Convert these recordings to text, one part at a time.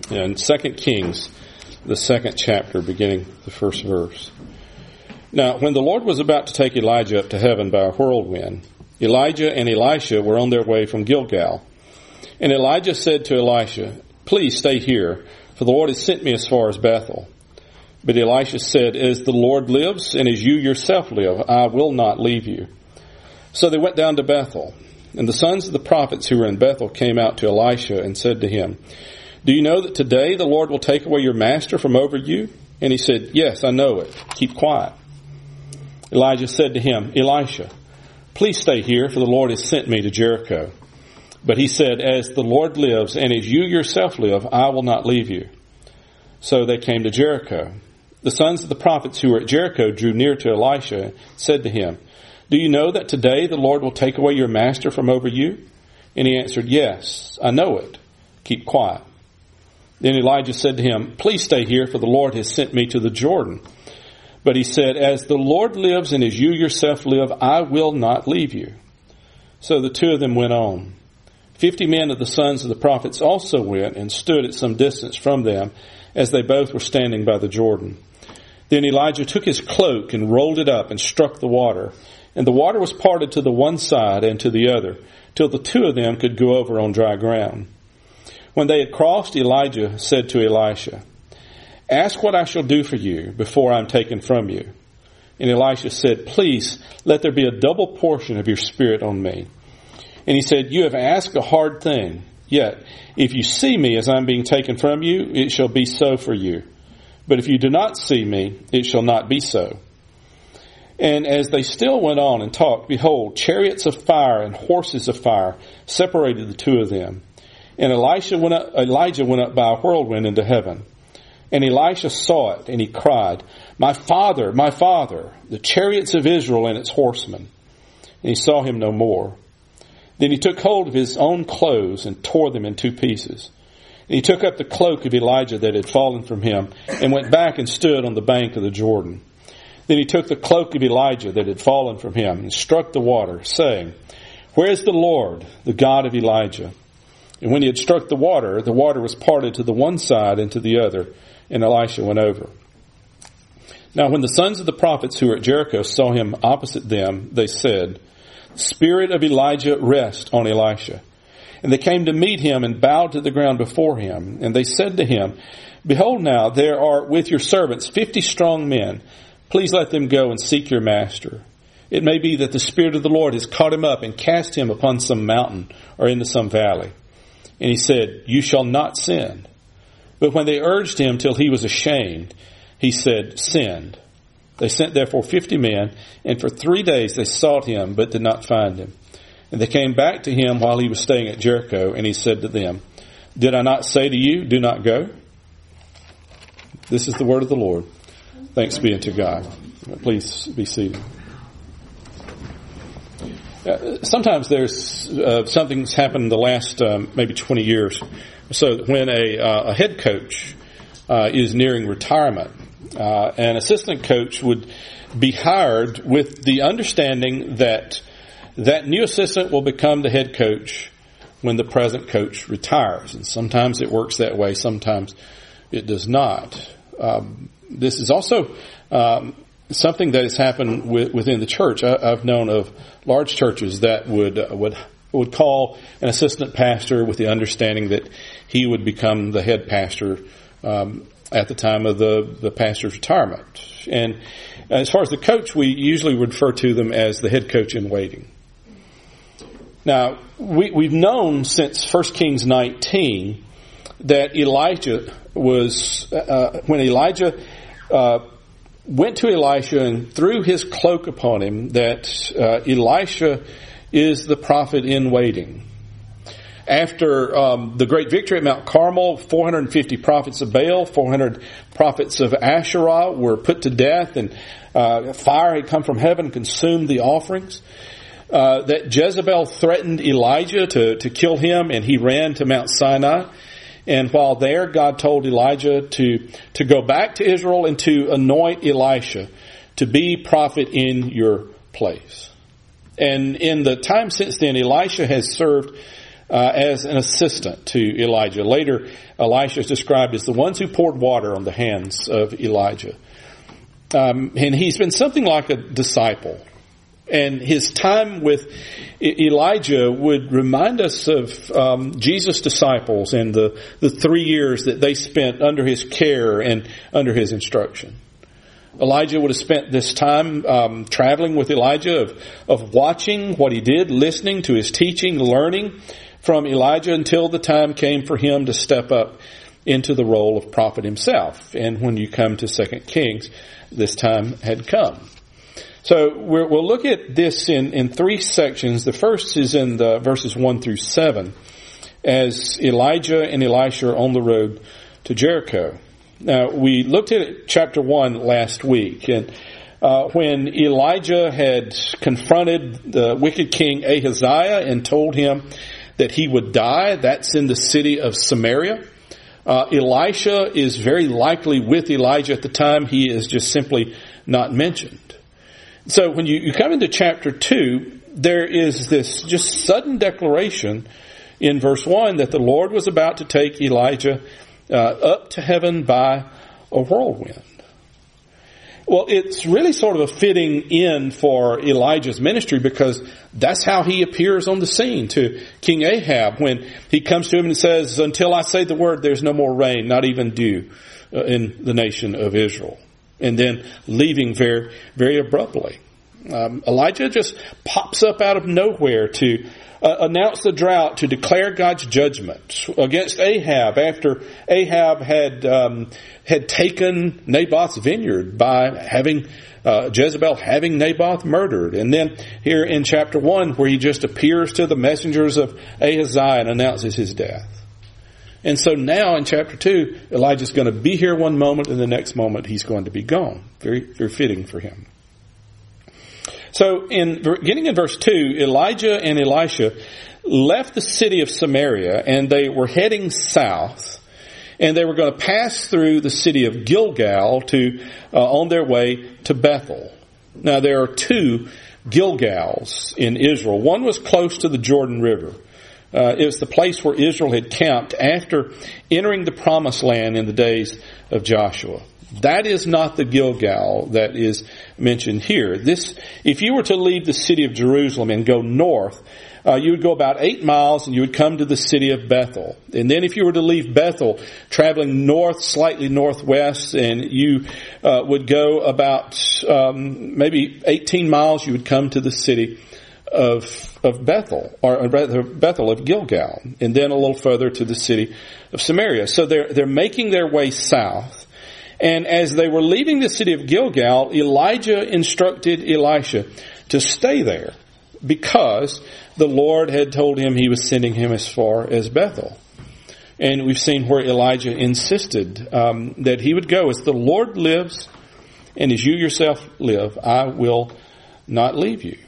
in 2 Kings, the 2nd chapter, beginning the 1st verse. Now, when the Lord was about to take Elijah up to heaven by a whirlwind, Elijah and Elisha were on their way from Gilgal. And Elijah said to Elisha, "Please stay here, for the Lord has sent me as far as Bethel." But Elisha said, "As the Lord lives, and as you yourself live, I will not leave you." So they went down to Bethel. And the sons of the prophets who were in Bethel came out to Elisha and said to him, "Do you know that today the Lord will take away your master from over you?" And he said, "Yes, I know it. Keep quiet." Elijah said to him, "Elisha, please stay here, for the Lord has sent me to Jericho." But he said, "As the Lord lives, and as you yourself live, I will not leave you." So they came to Jericho. The sons of the prophets who were at Jericho drew near to Elisha and said to him, "Do you know that today the Lord will take away your master from over you?" And he answered, "Yes, I know it. Keep quiet." Then Elijah said to him, "Please stay here, for the Lord has sent me to the Jordan." But he said, "As the Lord lives and as you yourself live, I will not leave you." So the two of them went on. 50 men of the sons of the prophets also went and stood at some distance from them, as they both were standing by the Jordan. Then Elijah took his cloak and rolled it up and struck the water. And the water was parted to the one side and to the other, till the two of them could go over on dry ground. When they had crossed, Elijah said to Elisha, "Ask what I shall do for you before I am taken from you." And Elisha said, "Please, let there be a double portion of your spirit on me." And he said, "You have asked a hard thing. Yet, if you see me as I am being taken from you, it shall be so for you. But if you do not see me, it shall not be so." And as they still went on and talked, behold, chariots of fire and horses of fire separated the two of them. And Elijah went up by a whirlwind into heaven. And Elisha saw it, and he cried, my father, the chariots of Israel and its horsemen." And he saw him no more. Then he took hold of his own clothes and tore them in two pieces. And he took up the cloak of Elijah that had fallen from him and went back and stood on the bank of the Jordan. Then he took the cloak of Elijah that had fallen from him and struck the water, saying, "Where is the Lord, the God of Elijah?" And when he had struck the water was parted to the one side and to the other, and Elisha went over. Now when the sons of the prophets who were at Jericho saw him opposite them, they said, "The spirit of Elijah rest on Elisha." And they came to meet him and bowed to the ground before him. And they said to him, "Behold now, there are with your servants 50 strong men. Please let them go and seek your master. It may be that the Spirit of the Lord has caught him up and cast him upon some mountain or into some valley." And he said, "You shall not send." But when they urged him till he was ashamed, he said, "Send." They sent therefore 50 men, and for 3 days they sought him, but did not find him. And they came back to him while he was staying at Jericho, and he said to them, "Did I not say to you, do not go?" This is the word of the Lord. Thanks be unto God. Please be seated. Sometimes there's something that's happened in the last maybe 20 years. So when a head coach is nearing retirement, an assistant coach would be hired with the understanding that that new assistant will become the head coach when the present coach retires. And sometimes it works that way, sometimes it does not. This is also something that has happened within the church. I've known of large churches that would call an assistant pastor with the understanding that he would become the head pastor at the time of the pastor's retirement. And as far as the coach, we usually refer to them as the head coach in waiting. Now, we've known since 1 Kings 19 that Elijah was, when Elijah went to Elisha and threw his cloak upon him, that Elisha is the prophet in waiting. After the great victory at Mount Carmel, 450 prophets of Baal, 400 prophets of Asherah were put to death, and fire had come from heaven and consumed the offerings. That Jezebel threatened Elijah to kill him, and he ran to Mount Sinai. And while there, God told Elijah to go back to Israel and to anoint Elisha to be prophet in your place. And in the time since then, Elisha has served as an assistant to Elijah. Later, Elisha is described as the ones who poured water on the hands of Elijah. And he's been something like a disciple. And his time with Elijah would remind us of Jesus' disciples and the 3 years that they spent under his care and under his instruction. Elijah would have spent this time traveling with Elijah, of watching what he did, listening to his teaching, learning from Elijah until the time came for him to step up into the role of prophet himself. And when you come to 2 Kings, this time had come. So we'll look at this in 3 sections. The first is in the verses 1 through 7, as Elijah and Elisha are on the road to Jericho. Now, we looked at chapter 1 last week, and when Elijah had confronted the wicked king Ahaziah and told him that he would die, that's in the city of Samaria. Elisha is very likely with Elijah at the time. He is just simply not mentioned. So when you come into chapter 2, there is this just sudden declaration in verse 1 that the Lord was about to take Elijah up to heaven by a whirlwind. Well, it's really sort of a fitting in for Elijah's ministry, because that's how he appears on the scene to King Ahab when he comes to him and says, "Until I say the word, there's no more rain, not even dew in the nation of Israel." And then leaving very, very abruptly. Elijah just pops up out of nowhere to announce the drought, to declare God's judgment against Ahab after Ahab had taken Naboth's vineyard by having Jezebel having Naboth murdered. And then here in chapter 1, where he just appears to the messengers of Ahaziah and announces his death. And so now in chapter 2, Elijah's going to be here one moment, and the next moment he's going to be gone. Very, very fitting for him. So beginning in verse 2, Elijah and Elisha left the city of Samaria, and they were heading south, and they were going to pass through the city of Gilgal on their way to Bethel. Now there are 2 Gilgals in Israel. One was close to the Jordan River. It was the place where Israel had camped after entering the promised land in the days of Joshua. That is not the Gilgal that is mentioned here. If you were to leave the city of Jerusalem and go north, you would go about 8 miles and you would come to the city of Bethel. And then if you were to leave Bethel, traveling north, slightly northwest, and you would go about maybe 18 miles, you would come to the city of Bethel, or rather Bethel of Gilgal, and then a little further to the city of Samaria. So they're making their way south. And as they were leaving the city of Gilgal, Elijah instructed Elisha to stay there, because the Lord had told him he was sending him as far as Bethel. And we've seen where Elijah insisted that he would go. As the Lord lives, and as you yourself live, I will not leave you.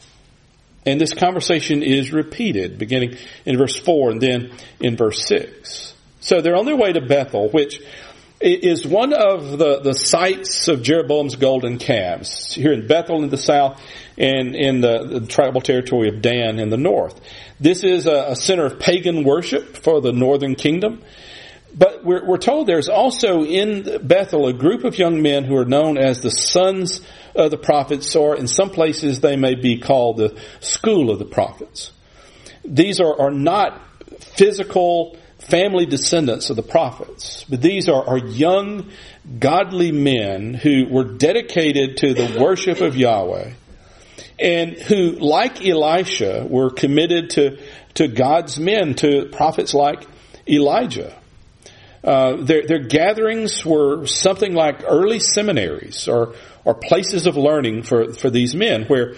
And this conversation is repeated, beginning in verse 4 and then in verse 6. So they're on their way to Bethel, which is one of the sites of Jeroboam's golden calves, here in Bethel in the south and in the tribal territory of Dan in the north. This is a center of pagan worship for the northern kingdom. But we're told there's also in Bethel a group of young men who are known as the sons of the prophets, or in some places they may be called the school of the prophets. These are not physical family descendants of the prophets, but these are young, godly men who were dedicated to the worship of Yahweh, and who, like Elisha, were committed to God's men, to prophets like Elijah. Their gatherings were something like early seminaries or places of learning for these men, where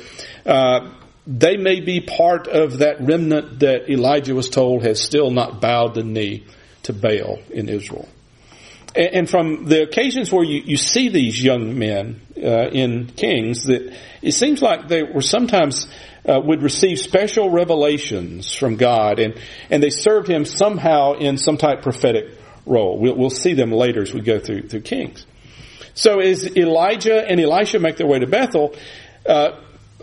they may be part of that remnant that Elijah was told has still not bowed the knee to Baal in Israel. And from the occasions where you see these young men in Kings, that it seems like they were sometimes would receive special revelations from God, and they served him somehow in some type of prophetic role. We'll see them later as we go through Kings. So as Elijah and Elisha make their way to Bethel,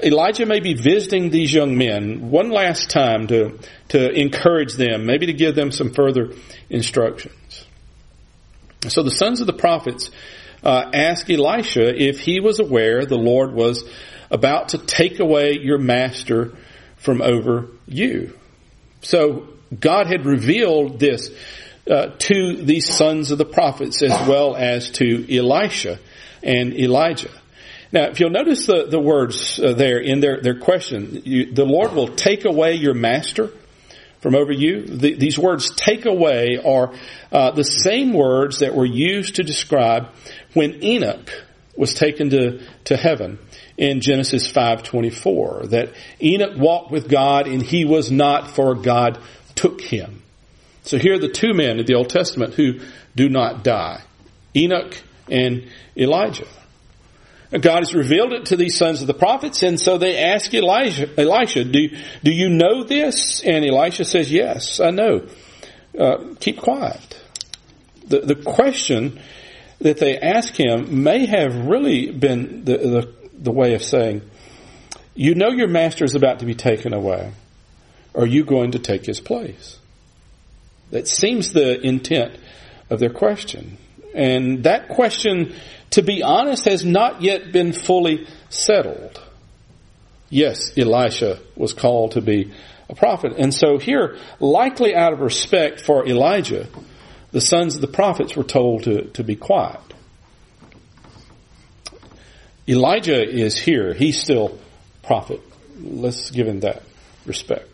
Elijah may be visiting these young men one last time to encourage them, maybe to give them some further instructions. So the sons of the prophets asked Elisha if he was aware the Lord was about to take away your master from over you. So God had revealed this to these sons of the prophets as well as to Elisha and Elijah. Now, if you'll notice the words there in their question, the Lord will take away your master from over you. These words, take away, are the same words that were used to describe when Enoch was taken to heaven in Genesis 5:24. That Enoch walked with God and he was not, for God took him. So here are the two men in the Old Testament who do not die, Enoch and Elijah. God has revealed it to these sons of the prophets, and so they ask Elisha, do you know this? And Elisha says, yes, I know. Keep quiet. The question that they ask him may have really been the way of saying, you know your master is about to be taken away. Are you going to take his place? That seems the intent of their question. And that question, to be honest, has not yet been fully settled. Yes, Elisha was called to be a prophet. And so here, likely out of respect for Elijah, the sons of the prophets were told to be quiet. Elijah is here. He's still prophet. Let's give him that respect.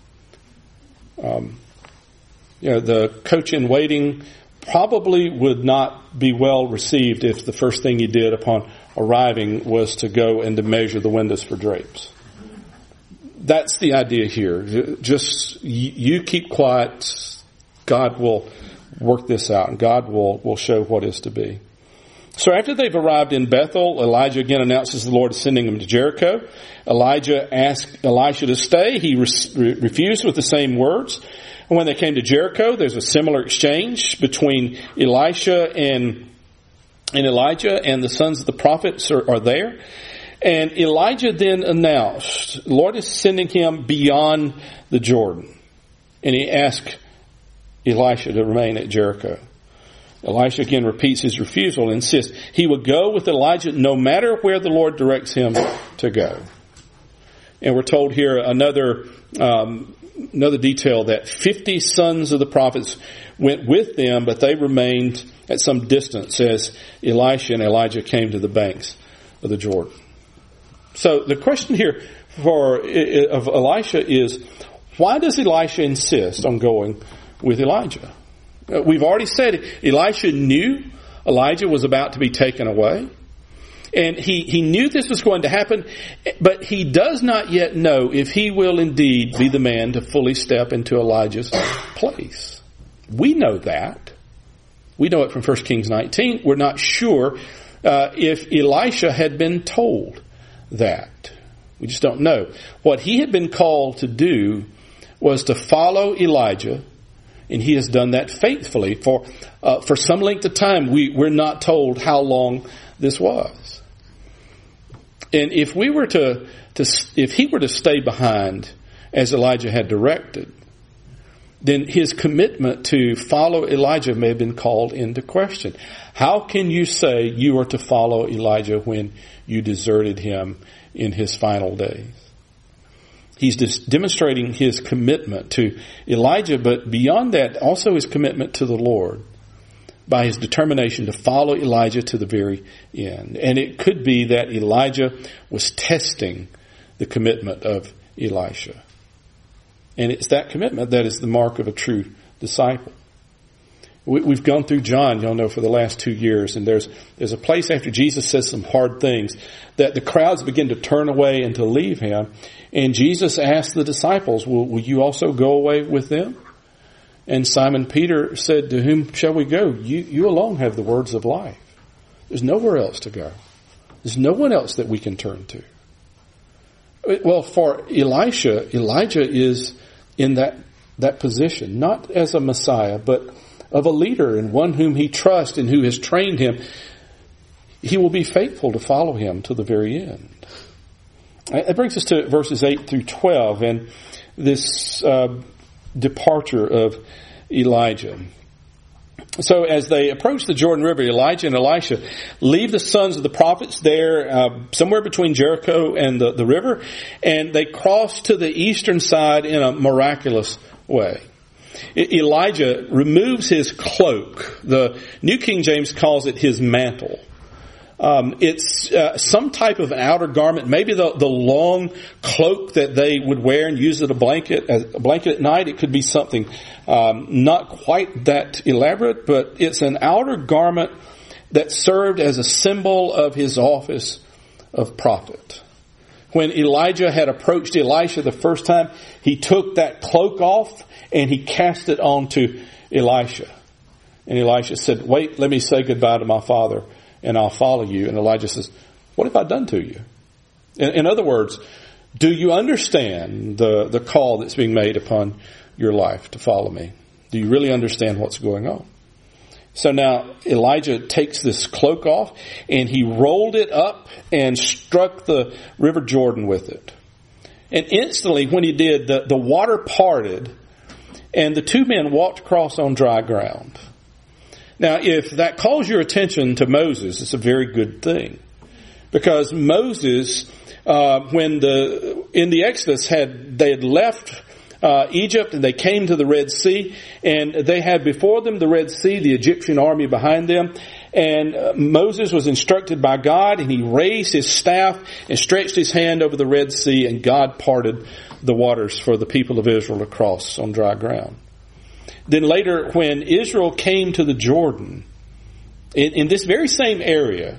The coach in waiting probably would not be well received if the first thing he did upon arriving was to go and to measure the windows for drapes. That's the idea here. Just you keep quiet. God will work this out, and God will show what is to be. So after they've arrived in Bethel, Elijah again announces the Lord is sending them to Jericho. Elijah asked Elisha to stay. He refused with the same words. And when they came to Jericho, there's a similar exchange between Elisha and Elijah, and the sons of the prophets are there. And Elijah then announced, the Lord is sending him beyond the Jordan. And he asked Elisha to remain at Jericho. Elisha again repeats his refusal and insists he would go with Elijah no matter where the Lord directs him to go. And we're told here another detail that 50 sons of the prophets went with them, but they remained at some distance as Elisha and Elijah came to the banks of the Jordan. So the question here of Elisha is, why does Elisha insist on going with Elijah? We've already said Elisha knew Elijah was about to be taken away. And he knew this was going to happen, but he does not yet know if he will indeed be the man to fully step into Elijah's place. We know that. We know it from 1 Kings 19. We're not sure if Elisha had been told that. We just don't know. What he had been called to do was to follow Elijah, and he has done that faithfully for some length of time. We're not told how long this was. And if he were to stay behind as Elijah had directed, then his commitment to follow Elijah may have been called into question. How can you say you are to follow Elijah when you deserted him in his final days? He's just demonstrating his commitment to Elijah, but beyond that, also his commitment to the Lord by his determination to follow Elijah to the very end. And it could be that Elijah was testing the commitment of Elisha. And it's that commitment that is the mark of a true disciple. We've gone through John, y'all know, for the last 2 years, and there's a place after Jesus says some hard things that the crowds begin to turn away and to leave him. And Jesus asked the disciples, will you also go away with them? And Simon Peter said, to whom shall we go? You alone have the words of life. There's nowhere else to go. There's no one else that we can turn to. Well, for Elisha, Elijah is in that position, not as a Messiah, but of a leader and one whom he trusts and who has trained him. He will be faithful to follow him to the very end. It brings us to verses 8 through 12 and this departure of Elijah. So as they approach the Jordan River, Elijah and Elisha leave the sons of the prophets there somewhere between Jericho and the river, and they cross to the eastern side in a miraculous way. Elijah removes his cloak. The New King James calls it his mantle. It's some type of outer garment, maybe the long cloak that they would wear and use as a blanket at night. It could be something not quite that elaborate, but it's an outer garment that served as a symbol of his office of prophet. When Elijah had approached Elisha the first time, he took that cloak off and he cast it onto Elisha. And Elisha said, "Wait, let me say goodbye to my father, and I'll follow you." And Elijah says, "What have I done to you?" In other words, do you understand the call that's being made upon your life to follow me? Do you really understand what's going on? So now Elijah takes this cloak off and he rolled it up and struck the River Jordan with it. And instantly when he did, the water parted and the two men walked across on dry ground. Now, if that calls your attention to Moses, it's a very good thing. Because Moses, in the Exodus, they had left Egypt and they came to the Red Sea, and they had before them the Red Sea, the Egyptian army behind them. And Moses was instructed by God, and he raised his staff and stretched his hand over the Red Sea, and God parted the waters for the people of Israel to cross on dry ground. Then later, when Israel came to the Jordan, in this very same area,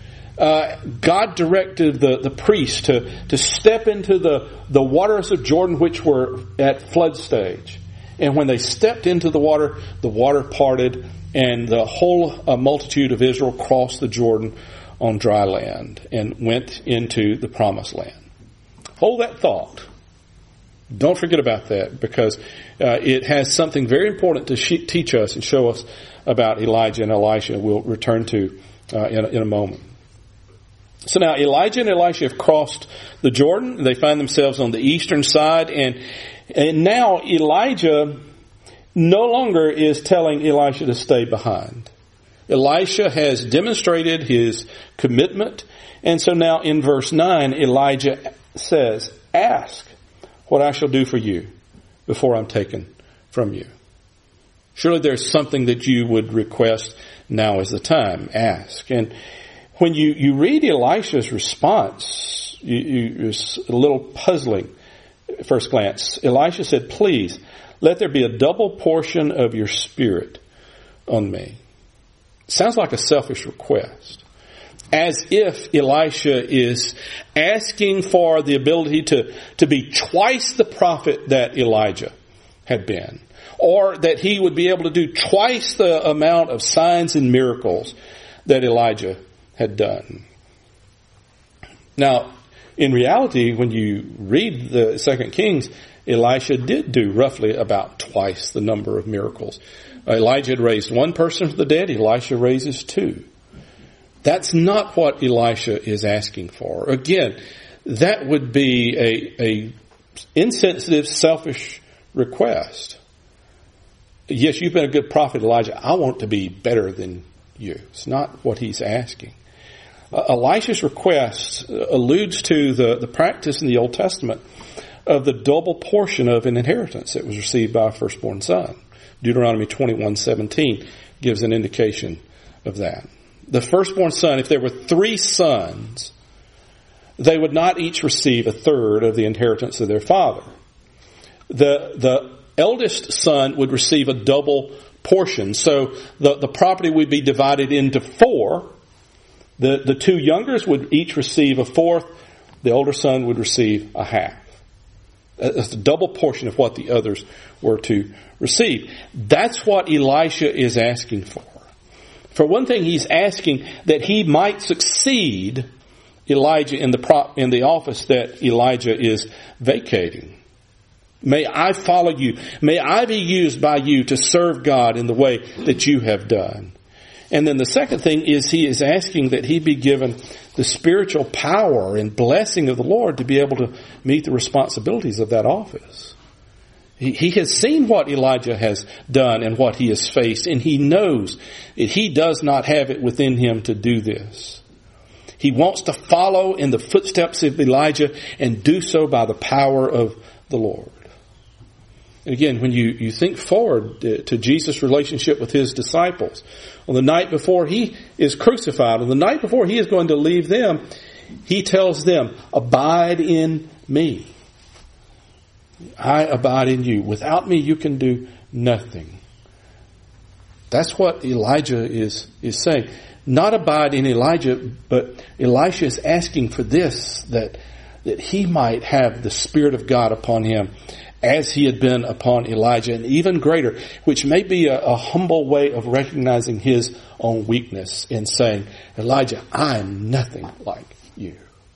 God directed the priests to step into the waters of Jordan, which were at flood stage. And when they stepped into the water parted, and the whole multitude of Israel crossed the Jordan on dry land and went into the promised land. Hold that thought. Don't forget about that, because it has something very important to teach us and show us about Elijah and Elisha. We'll return to in a moment. So now Elijah and Elisha have crossed the Jordan. They find themselves on the eastern side, and now Elijah no longer is telling Elisha to stay behind. Elisha has demonstrated his commitment, and so now in verse 9, Elijah says, "Ask what I shall do for you before I'm taken from you." Surely there's something that you would request. Now is the time. Ask. And when you read Elisha's response, it's a little puzzling at first glance. Elisha said, "Please, let there be a double portion of your spirit on me." Sounds like a selfish request. As if Elisha is asking for the ability to be twice the prophet that Elijah had been. Or that he would be able to do twice the amount of signs and miracles that Elijah had done. Now, in reality, when you read the 2 Kings, Elisha did do roughly about twice the number of miracles. Elijah had raised one person from the dead. Elisha raises two. That's not what Elisha is asking for. Again, that would be a insensitive, selfish request. Yes, you've been a good prophet, Elijah. I want to be better than you. It's not what he's asking. Elisha's request alludes to the practice in the Old Testament of the double portion of an inheritance that was received by a firstborn son. Deuteronomy 21:17 gives an indication of that. The firstborn son, if there were 3 sons, they would not each receive a third of the inheritance of their father. The eldest son would receive a double portion. So the property would be divided into 4. The 2 youngers would each receive a fourth. The older son would receive a half. That's a double portion of what the others were to receive. That's what Elisha is asking for. For one thing, he's asking that he might succeed Elijah in the office that Elijah is vacating. May I follow you. May I be used by you to serve God in the way that you have done. And then the second thing is he is asking that he be given the spiritual power and blessing of the Lord to be able to meet the responsibilities of that office. He has seen what Elijah has done and what he has faced, and he knows that he does not have it within him to do this. He wants to follow in the footsteps of Elijah and do so by the power of the Lord. And again, when you think forward to Jesus' relationship with his disciples, on the night before he is crucified, on the night before he is going to leave them, he tells them, abide in me. I abide in you. Without me, you can do nothing. That's what Elijah is saying. Not abide in Elijah, but Elisha is asking for this, that he might have the Spirit of God upon him as he had been upon Elijah, and even greater, which may be a humble way of recognizing his own weakness and saying, Elijah, I am nothing like you.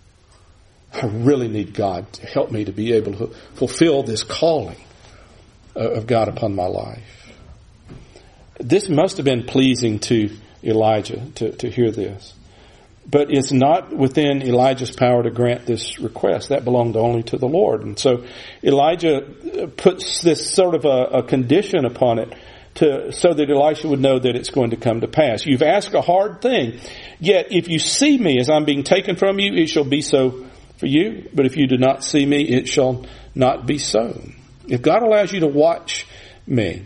I really need God to help me to be able to fulfill this calling of God upon my life. This must have been pleasing to Elijah to hear this. But it's not within Elijah's power to grant this request. That belonged only to the Lord. And so Elijah puts this sort of a condition upon it so that Elisha would know that it's going to come to pass. You've asked a hard thing, yet if you see me as I'm being taken from you, it shall be so for you. But if you do not see me, it shall not be so. If God allows you to watch me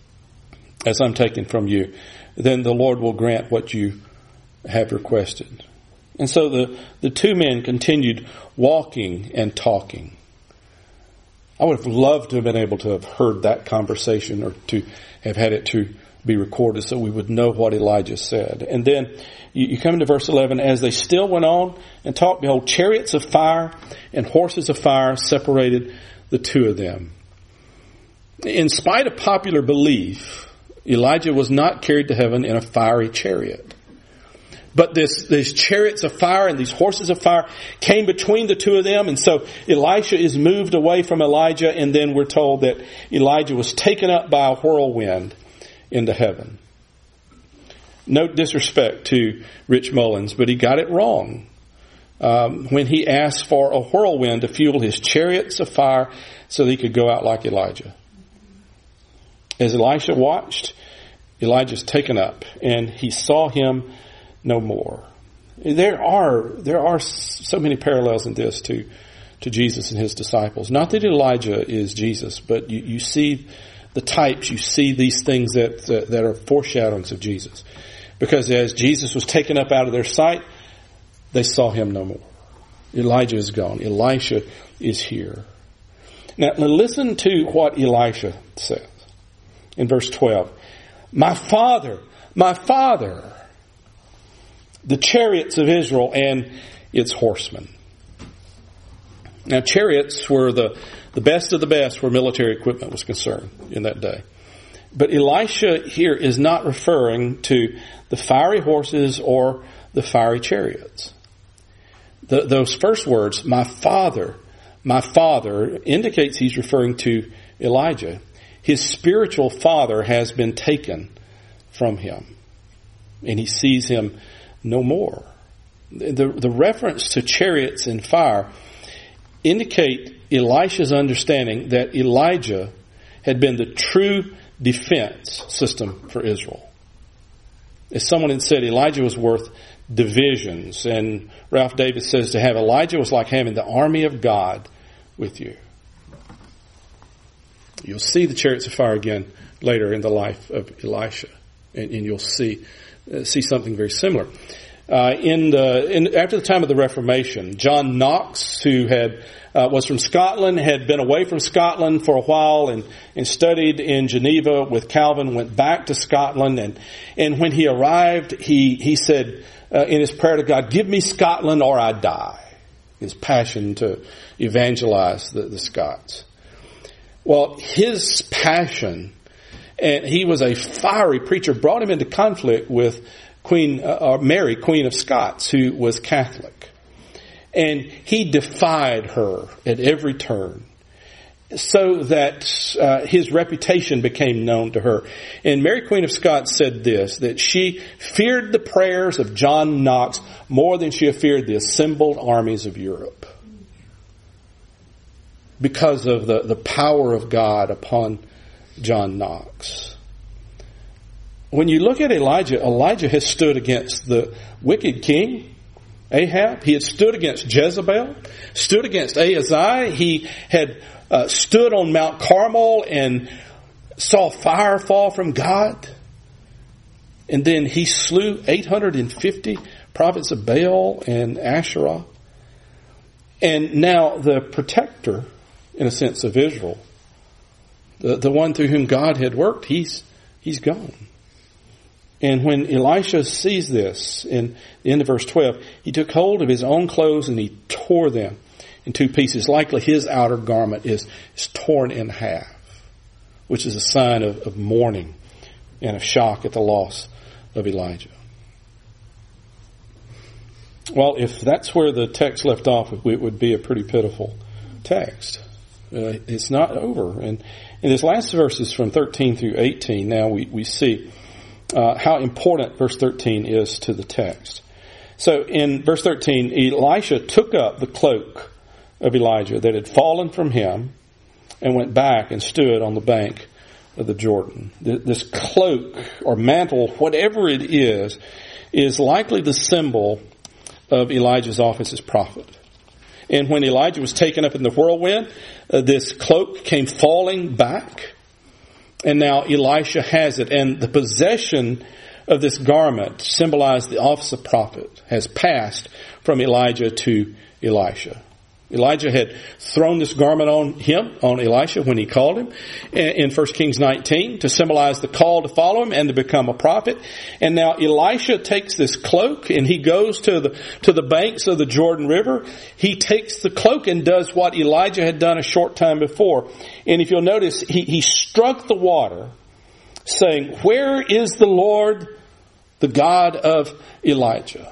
as I'm taken from you, then the Lord will grant what you have requested. And so the two men continued walking and talking. I would have loved to have been able to have heard that conversation, or to have had it to be recorded so we would know what Elijah said. And then you come into verse 11. As they still went on and talked, behold, chariots of fire and horses of fire separated the two of them. In spite of popular belief, Elijah was not carried to heaven in a fiery chariot. But these chariots of fire and these horses of fire came between the two of them. And so Elisha is moved away from Elijah. And then we're told that Elijah was taken up by a whirlwind into heaven. No disrespect to Rich Mullins, but he got it wrong when he asked for a whirlwind to fuel his chariots of fire so that he could go out like Elijah. As Elisha watched, Elijah's taken up, and he saw him no more. There are so many parallels in this to Jesus and his disciples. Not that Elijah is Jesus, but you see the types, you see these things that are foreshadowings of Jesus. Because as Jesus was taken up out of their sight, they saw him no more. Elijah is gone. Elisha is here. Now listen to what Elisha says in verse 12. My father, the chariots of Israel and its horsemen. Now, chariots were the best of the best where military equipment was concerned in that day. But Elisha here is not referring to the fiery horses or the fiery chariots. Those first words, my father, indicates he's referring to Elijah. His spiritual father has been taken from him, and he sees him no more. The reference to chariots and fire indicate Elisha's understanding that Elijah had been the true defense system for Israel. As someone had said, Elijah was worth divisions, and Ralph Davis says to have Elijah was like having the army of God with you. You'll see the chariots of fire again later in the life of Elisha, and you'll see something very similar. After the time of the Reformation, John Knox, who was from Scotland, had been away from Scotland for a while and studied in Geneva with Calvin, went back to Scotland, and when he arrived, he said in his prayer to God, "Give me Scotland or I die." His passion to evangelize the Scots. Well, his passion, and he was a fiery preacher, brought him into conflict with Mary, Queen of Scots, who was Catholic. And he defied her at every turn. so that his reputation became known to her. And Mary Queen of Scots said this, that she feared the prayers of John Knox more than she feared the assembled armies of Europe, because of the power of God upon John Knox. When you look at Elijah, Elijah has stood against the wicked king Ahab. He had stood against Jezebel, stood against Ahaziah. He had stood on Mount Carmel and saw fire fall from God. And then he slew 850 prophets of Baal and Asherah. And now the protector, in a sense, of Israel, the one through whom God had worked, he's gone. And when Elisha sees this, in the end of verse 12, he took hold of his own clothes and he tore them in two pieces. Likely his outer garment is torn in half, which is a sign of mourning and of shock at the loss of Elijah. Well, if that's where the text left off, it would be a pretty pitiful text. It's not over. And in these last verses from 13 through 18, now we see how important verse 13 is to the text. So in verse 13, Elisha took up the cloak of Elijah that had fallen from him and went back and stood on the bank of the Jordan. This cloak or mantle, whatever it is likely the symbol of Elijah's office as prophet. And when Elijah was taken up in the whirlwind, this cloak came falling back. And now Elisha has it. And the possession of this garment symbolized the office of prophet has passed from Elijah to Elisha. Elijah had thrown this garment on Elisha when he called him in 1 Kings 19 to symbolize the call to follow him and to become a prophet. And now Elisha takes this cloak and he goes to the banks of the Jordan River. He takes the cloak and does what Elijah had done a short time before. And if you'll notice, he struck the water saying, "Where is the Lord, the God of Elijah?"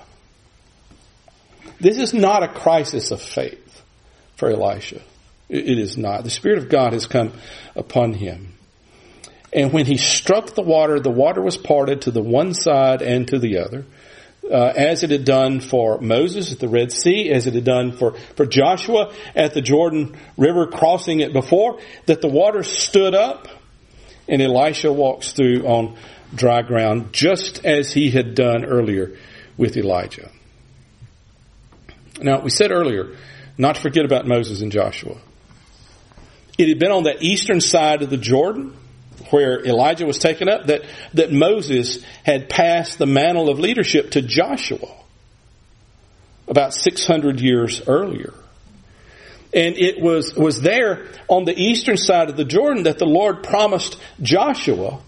This is not a crisis of faith for Elisha. It is not. The Spirit of God has come upon him. And when he struck the water was parted to the one side and to the other, as it had done for Moses at the Red Sea, as it had done for Joshua at the Jordan River crossing it before, that the water stood up and Elisha walks through on dry ground, just as he had done earlier with Elijah. Now, we said earlier, not to forget about Moses and Joshua. It had been on that eastern side of the Jordan, where Elijah was taken up, that Moses had passed the mantle of leadership to Joshua about 600 years earlier. And it was there on the eastern side of the Jordan that the Lord promised Joshua,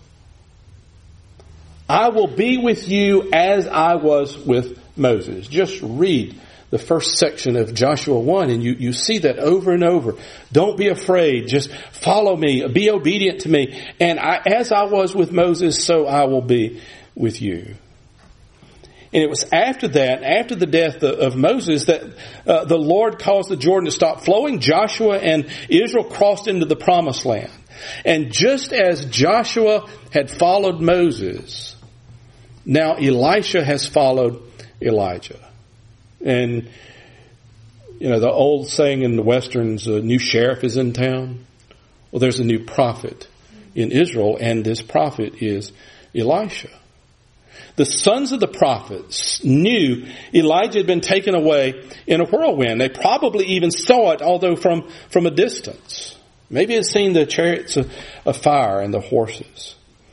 "I will be with you as I was with Moses." Just read the first section of Joshua 1, and you see that over and over. Don't be afraid. Just follow me. Be obedient to me. And as I was with Moses, so I will be with you. And it was after that, after the death of Moses, that the Lord caused the Jordan to stop flowing. Joshua and Israel crossed into the promised land. And just as Joshua had followed Moses, now Elisha has followed Elijah. And, the old saying in the Westerns, a new sheriff is in town. Well, there's a new prophet in Israel, and this prophet is Elisha. The sons of the prophets knew Elijah had been taken away in a whirlwind. They probably even saw it, although from a distance. Maybe had seen the chariots of fire and the horses.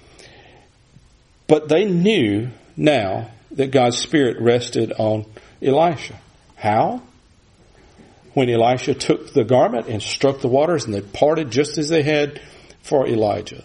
But they knew now that God's Spirit rested on Elisha. How? When Elisha took the garment and struck the waters and they parted just as they had for Elijah.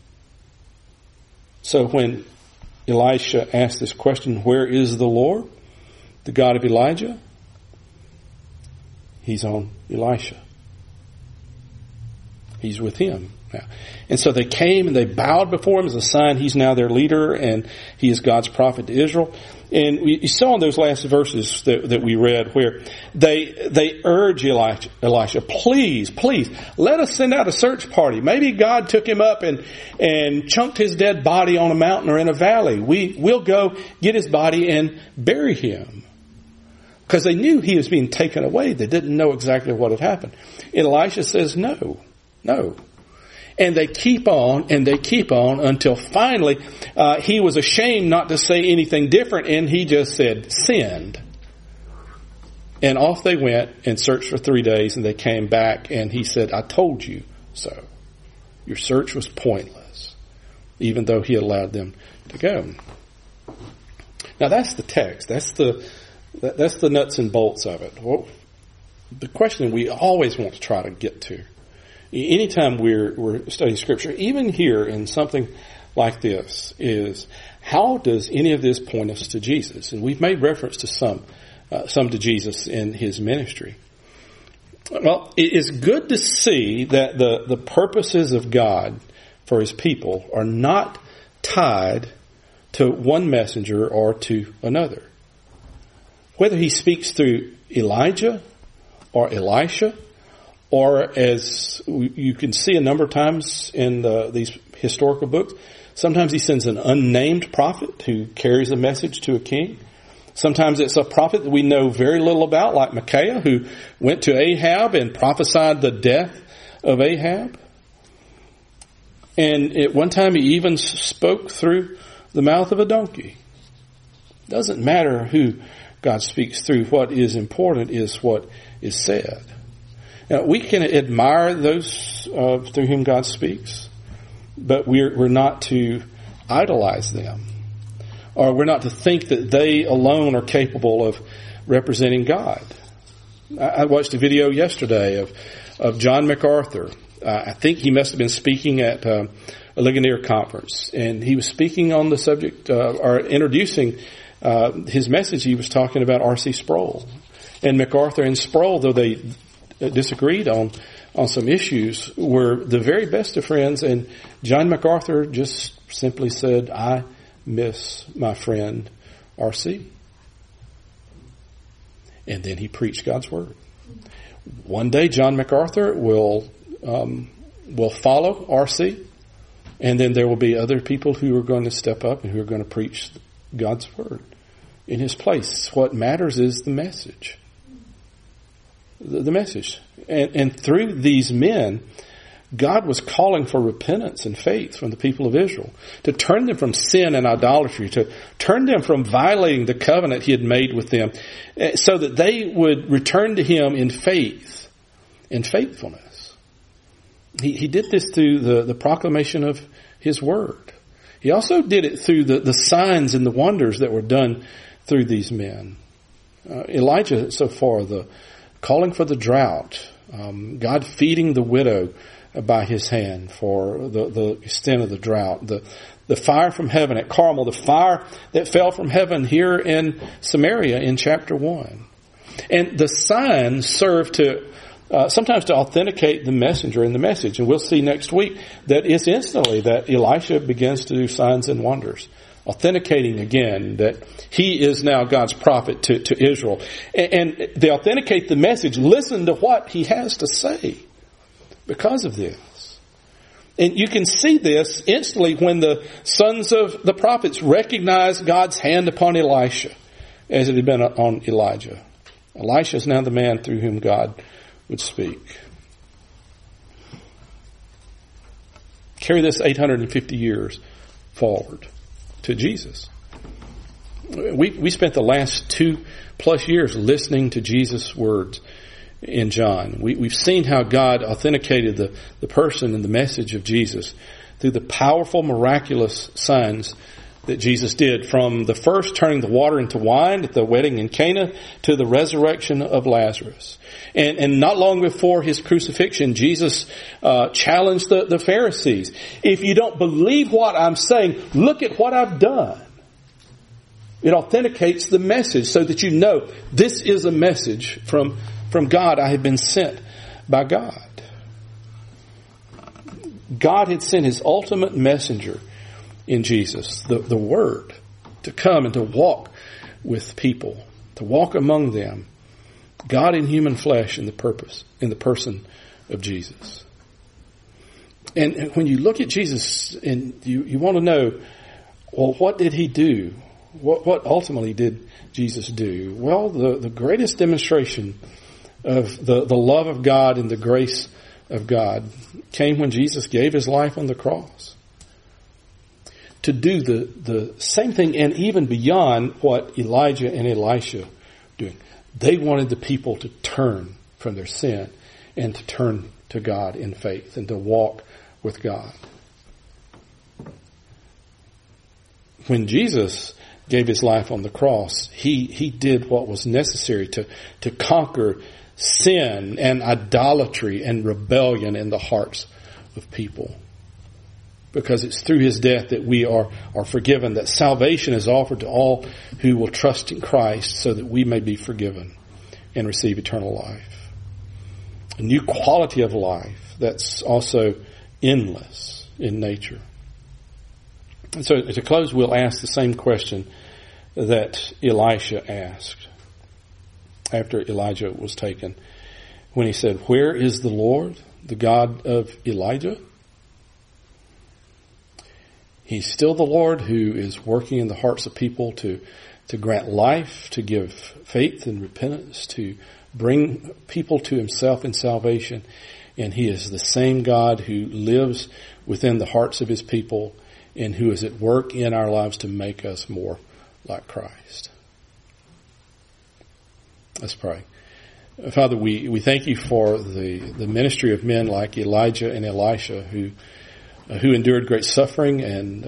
So when Elisha asked this question, "Where is the Lord, the God of Elijah?" He's on Elisha. He's with him now. And so they came and they bowed before him as a sign he's now their leader and he is God's prophet to Israel. And you saw in those last verses that we read where they urge Elisha, please, let us send out a search party. Maybe God took him up and chunked his dead body on a mountain or in a valley. We'll go get his body and bury him. Because they knew he was being taken away. They didn't know exactly what had happened. And Elisha says, no. And they keep on until finally he was ashamed not to say anything different, and he just said, send. And off they went and searched for 3 days, and they came back, and he said, I told you so. Your search was pointless, even though he allowed them to go. Now that's the text. That's the nuts and bolts of it. Well, the question we always want to try to get to, anytime we're studying Scripture, even here in something like this, is how does any of this point us to Jesus? And we've made reference to some to Jesus in his ministry. Well, it is good to see that the purposes of God for his people are not tied to one messenger or to another. Whether he speaks through Elijah or Elisha, or as you can see a number of times in these historical books, sometimes he sends an unnamed prophet who carries a message to a king. Sometimes it's a prophet that we know very little about, like Micaiah, who went to Ahab and prophesied the death of Ahab. And at one time he even spoke through the mouth of a donkey. It doesn't matter who God speaks through. What is important is what is said. Now, we can admire those through whom God speaks, but we're not to idolize them, or we're not to think that they alone are capable of representing God. I watched a video yesterday of John MacArthur. I think he must have been speaking at a Ligonier conference, and he was speaking on the subject, or introducing his message. He was talking about R.C. Sproul. And MacArthur and Sproul, though they disagreed on some issues, were the very best of friends, and John MacArthur just simply said, I miss my friend R.C. And then he preached God's Word. One day John MacArthur will follow R.C., and then there will be other people who are going to step up and who are going to preach God's Word in his place. What matters is the message. The message. And through these men, God was calling for repentance and faith from the people of Israel, to turn them from sin and idolatry, to turn them from violating the covenant he had made with them, so that they would return to him in faith and faithfulness. He did this through the proclamation of his word. He also did it through the signs and the wonders that were done through these men. Elijah, so far, the calling for the drought, God feeding the widow by his hand for the extent of the drought, the fire from heaven at Carmel, the fire that fell from heaven here in Samaria in chapter 1. And the signs serve to sometimes to authenticate the messenger and the message. And we'll see next week that it's instantly that Elisha begins to do signs and wonders, authenticating again that he is now God's prophet to Israel. And they authenticate the message. Listen to what he has to say because of this. And you can see this instantly when the sons of the prophets recognize God's hand upon Elisha as it had been on Elijah. Elisha is now the man through whom God would speak. Carry this 850 years forward to Jesus. We spent the last 2+ years listening to Jesus' words in John. We've seen how God authenticated the person and the message of Jesus through the powerful, miraculous signs that Jesus did, from the first turning the water into wine at the wedding in Cana to the resurrection of Lazarus. And not long before his crucifixion, Jesus challenged the Pharisees. If you don't believe what I'm saying, look at what I've done. It authenticates the message so that you know this is a message from God. I have been sent by God. God had sent his ultimate messenger in Jesus, the Word, to come and to walk with people, to walk among them. God in human flesh in the person of Jesus. And when you look at Jesus and you want to know, well, what did he do? What ultimately did Jesus do? Well, the greatest demonstration of the love of God and the grace of God came when Jesus gave his life on the cross. To do the same thing and even beyond what Elijah and Elisha were doing. They wanted the people to turn from their sin and to turn to God in faith and to walk with God. When Jesus gave his life on the cross, he did what was necessary to conquer sin and idolatry and rebellion in the hearts of people. Because it's through his death that we are forgiven, that salvation is offered to all who will trust in Christ so that we may be forgiven and receive eternal life. A new quality of life that's also endless in nature. And so to close, we'll ask the same question that Elisha asked after Elijah was taken, when he said, "Where is the Lord, the God of Elijah?" He's still the Lord who is working in the hearts of people to grant life, to give faith and repentance, to bring people to himself in salvation. And he is the same God who lives within the hearts of his people and who is at work in our lives to make us more like Christ. Let's pray. Father, we thank you for the ministry of men like Elijah and Elisha who endured great suffering and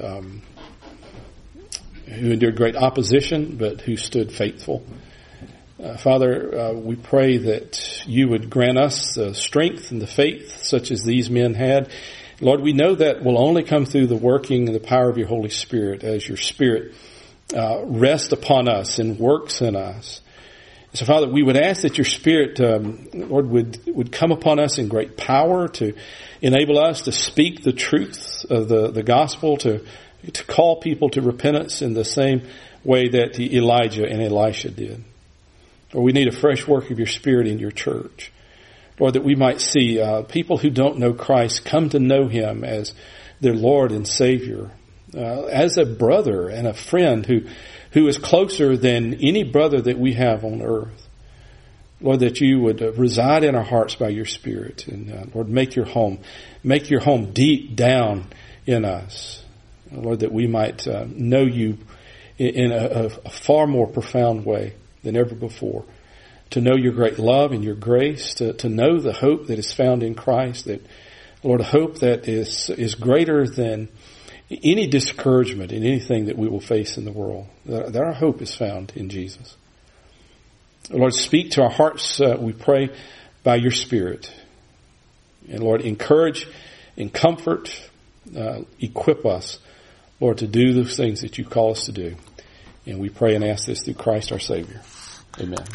who endured great opposition, but who stood faithful. Father, we pray that you would grant us the strength and the faith such as these men had. Lord, we know that will only come through the working and the power of your Holy Spirit as your Spirit rests upon us and works in us. So, Father, we would ask that your Spirit, Lord, would come upon us in great power to enable us to speak the truth of the gospel, to call people to repentance in the same way that Elijah and Elisha did. Lord, we need a fresh work of your Spirit in your church. Lord, that we might see people who don't know Christ come to know him as their Lord and Savior, as a brother and a friend who is closer than any brother that we have on earth. Lord, that you would reside in our hearts by your Spirit. And Lord, make your home deep down in us. Lord, that we might know you in a far more profound way than ever before. To know your great love and your grace, to know the hope that is found in Christ, that, Lord, a hope that is greater than any discouragement in anything that we will face in the world. That our hope is found in Jesus. Lord, speak to our hearts, we pray, by your Spirit. And Lord, encourage and comfort, equip us, Lord, to do those things that you call us to do. And we pray and ask this through Christ our Savior. Amen.